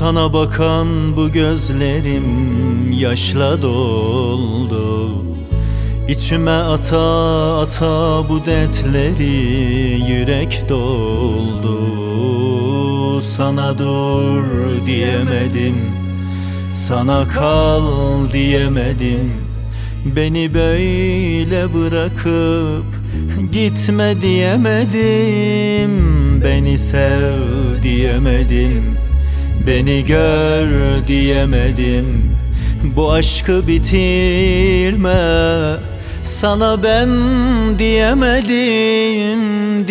Sana bakan bu gözlerim yaşla doldu. İçime ata ata bu dertleri yürek doldu. Sana dur diyemedim, sana kal diyemedim. Beni böyle bırakıp gitme diyemedim. Beni sev diyemedim, beni gör diyemedim. Bu aşkı bitirme, sana ben diyemedim,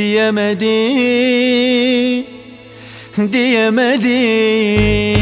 diyemedim.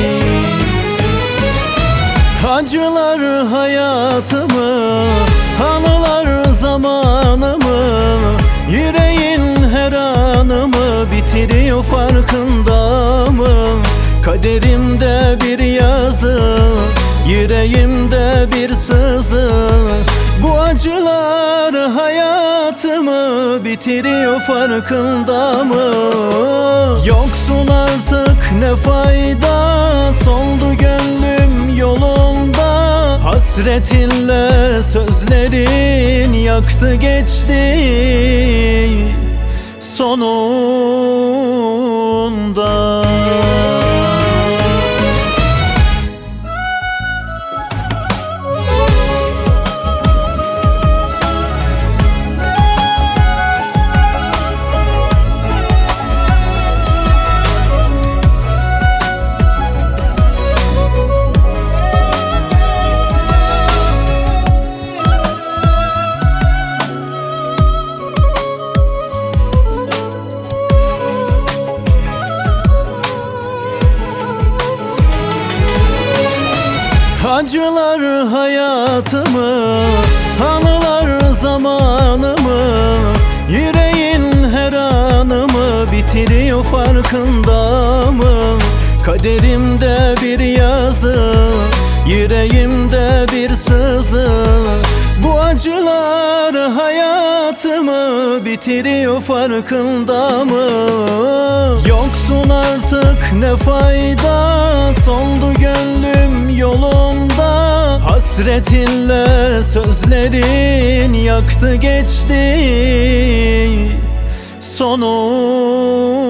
Acılar hayatımı, anılar zamanımı, yüreğin her anımı bitiriyor, farkında mı? Kaderimde bir yazı, yüreğimde bir sızı. Bu acılar hayatımı bitiriyor, farkında mı? Yoksun artık ne fayda, soldu gönlüm yolunda. Hasretinle sözlerin yaktı geçti sonunda. Acılar hayatımı, anılar zamanımı, yüreğin her anımı bitiriyor, farkında mı? Kaderimde bir yazı, yüreğimde bir sızı. Bu acılar hayatımı bitiriyor, farkında mı? Yoksun artık ne fayda, soldu gönlüm yolunda. Hasretinle sözlerin yaktı geçti sonunda.